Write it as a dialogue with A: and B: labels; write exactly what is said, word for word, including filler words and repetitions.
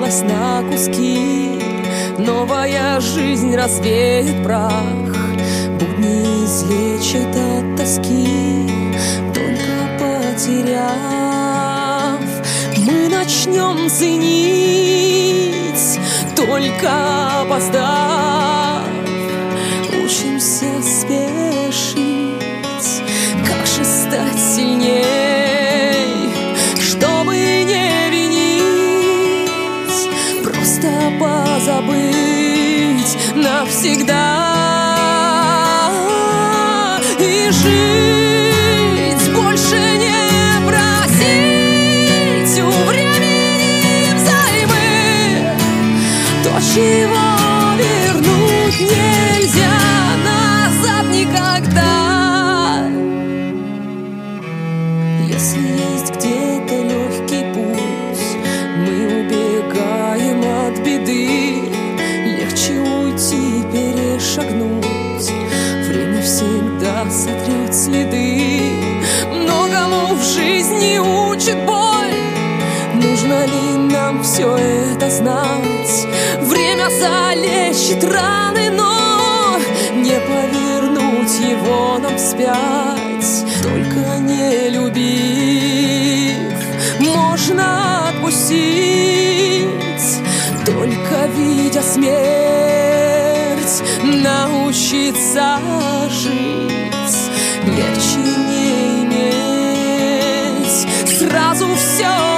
A: распалась на куски. Новая жизнь развеет прах, будни излечат от тоски. Только потеряв, мы начнем ценить. Только опоздав, учимся спешить. Как же стать сильней, чтобы не винить, просто позабыть навсегда и жить, больше не просить у времени взаймы то, чего вернуть нельзя назад никогда. Если есть где-то легкий путь, мы убегаем от беды. Легче уйти, перешагнуть, время всегда сотрет следы. Многому в жизни учит боль, нужно ли нам все это знать? Время залечит раны, но не повернуть его нам вспять. Только не любив, можно отпустить. Только видя смерть, научиться жить. Легче не иметь сразу все